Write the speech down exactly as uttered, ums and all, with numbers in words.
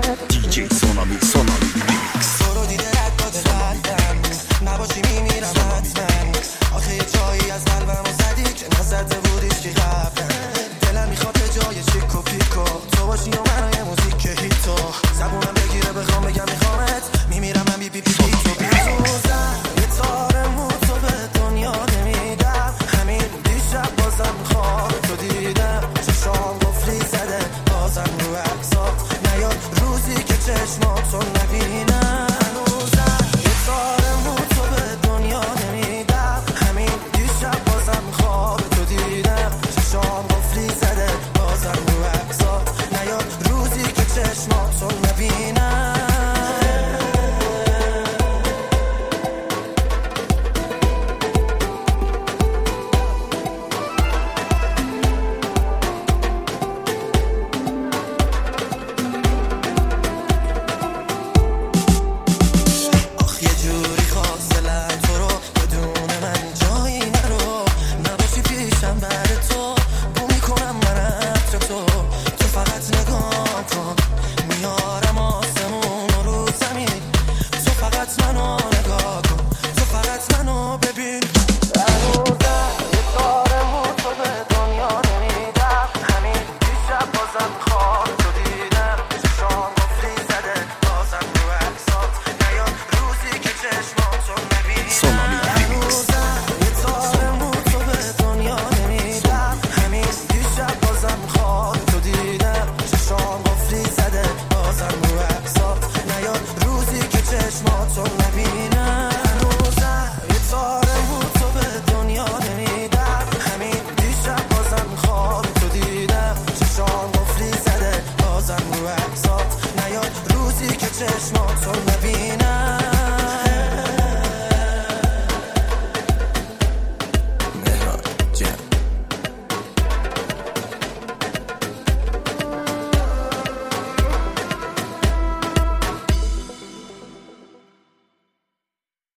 دیجی سونامی سونامی ریمیکس. تو رو دیده رد داده قلبم نباشی میمیرم حتما. آخه یه جایی از قلبم رو زدی که نزده بودیش که قبلا. دلم میخواد به جای چیک و پیکو تو باشی و من یه موزیک هیتو. زبونم بگیره بخوام بگم میخوامت میمیرم من بی بی بی بی تو بی تو زن. یه تار موتو به دنیا نمیدم. همین دیشب بازم خواب تو دیدم. چشام قفلی زده بازم رو عکسات نیاد روزی که چشماتو نبینم. هنوزم یه تار موتو به دنیا نمیدم. همین دیشب بازم خواب تو دیدم. چشام قفلی زده بازم رو عکسات نیاد روزی که چشماتو نبینم. آخ یه جوری خواست دلم تو رو بدون من جایی نرو. نباشی پیشم بعد تو بو میکنم من عطر تو. تو فقط نگاه کن میارم آسمون رو زمین. تو فقط منو نگاه کن تو فقط منو ببین. هنوزم یه تار موتو به دنیا نمیدم. همین دیشب بازم خواب تو دیدم. چشام قفلی زده بازم رو عکسات نیاد روزی که چشماتو نبینم. سونامی ریمیکس. هنوزم یه تار موتو به دنیا نمیدم. همین دیشب بازم خواب تو دیدم. چشام قفلی زده بازم رو عکسات نیاد روزی که چشماتو نبینم. هنوزم یه تار موتو به دنیا نمیدم. همین دیشب بازم خواب تو دیدم. چشام قفلی زده بازم رو عکسات نیاد روزی که چشماتو نبینم.